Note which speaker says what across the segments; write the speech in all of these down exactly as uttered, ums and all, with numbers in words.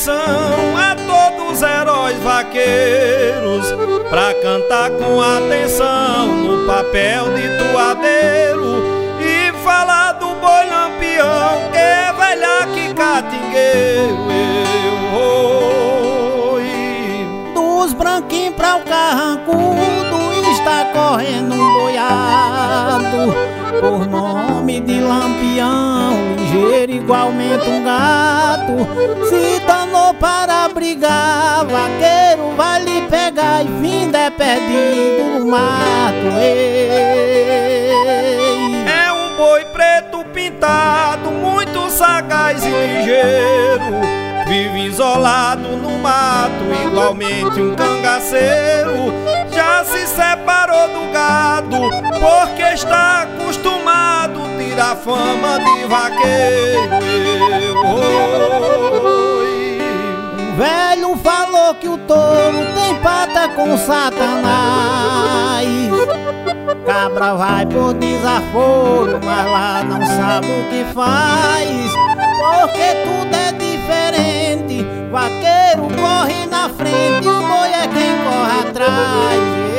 Speaker 1: atenção a todos os heróis vaqueiros, pra cantar com atenção no papel de toadeiro e falar do boi Lampião, que é velhaque catingueiro. Eu oi.
Speaker 2: Dos branquinhos pra o carrancudo está correndo um boiado, por nome de Lampião, ligeiro igualmente um gato. Se danou para brigar, vaqueiro vai lhe pegar e fim é perdido no mato. Ei.
Speaker 1: É um boi preto pintado, muito sagaz e ligeiro, vive isolado no mato, igualmente um cangaceiro. Já se separou do gado, porque está acostumado a tirar fama de vaqueiro. Oi.
Speaker 2: Um velho falou que o touro tem pata com Satanás. Cabra vai por desaforo, mas lá não sabe o que faz, porque tudo é diferente. Vaqueiro corre na frente, o boi é quem corre atrás.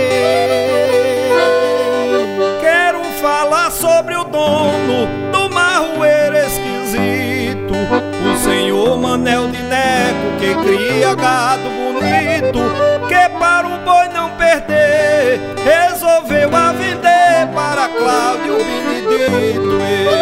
Speaker 1: Quero falar sobre o dono do marroeiro esquisito, o senhor Manel de Neco, que cria gado bonito, que para o boi não perder resolveu a vender para Cláudio Benedito.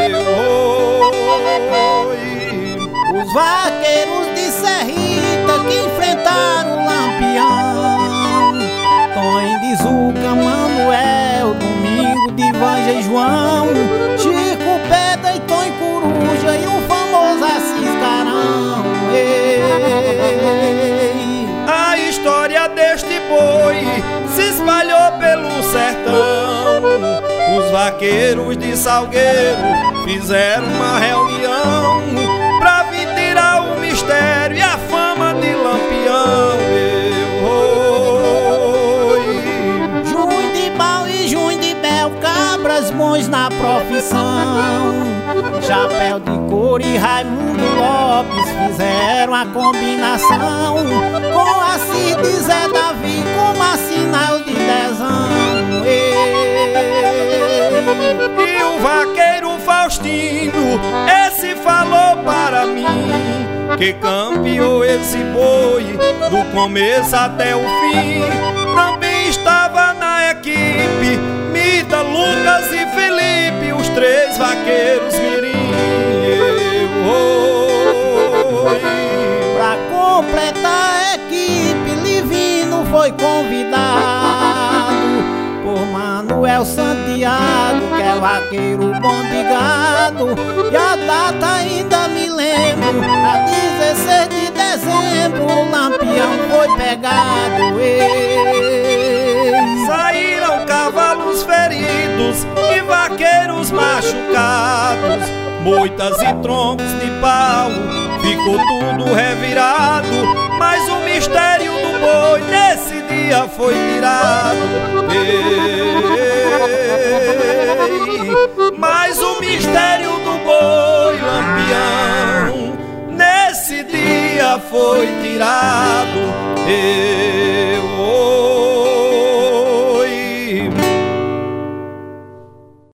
Speaker 2: Os vaqueiros de Serrita que enfrentaram o Lampião, Tonho de Zuca, Manuel, Domingo de Vanja e João, Chico Pedra e Tonho Coruja e o famoso Assis Carão. Ei.
Speaker 1: A história deste boi se espalhou pelo sertão. Os vaqueiros de Salgueiro fizeram uma reunião pra vir tirar o mistério e a fama de Lampião.
Speaker 2: Oi. Junho de Bal e Junho de Bel, cabras bons na profissão. Chapéu de Couro e Raimundo Lopes fizeram a combinação, com a Cid e Zé Davi como a sinal de dezão.
Speaker 1: E o vaqueiro Faustino, esse falou para mim, que campeou esse boi do começo até o fim. Também estava na equipe Mita, Lucas e Felipe, os três vaqueiros mirim.
Speaker 2: Pra completar a equipe, Livino foi convidado por Manuel Santiago, que é vaqueiro bom de gado. E a data ainda me lembro, a dezesseis de dezembro, o Lampião foi pegado. Ei.
Speaker 1: Saíram cavalos feridos e vaqueiros machucados, moitas e troncos de pau, ficou tudo revirado. Mas o mistério do boi nesse dia foi tirado. Ei, mas o mistério do boi Lampião nesse dia foi tirado. Ei.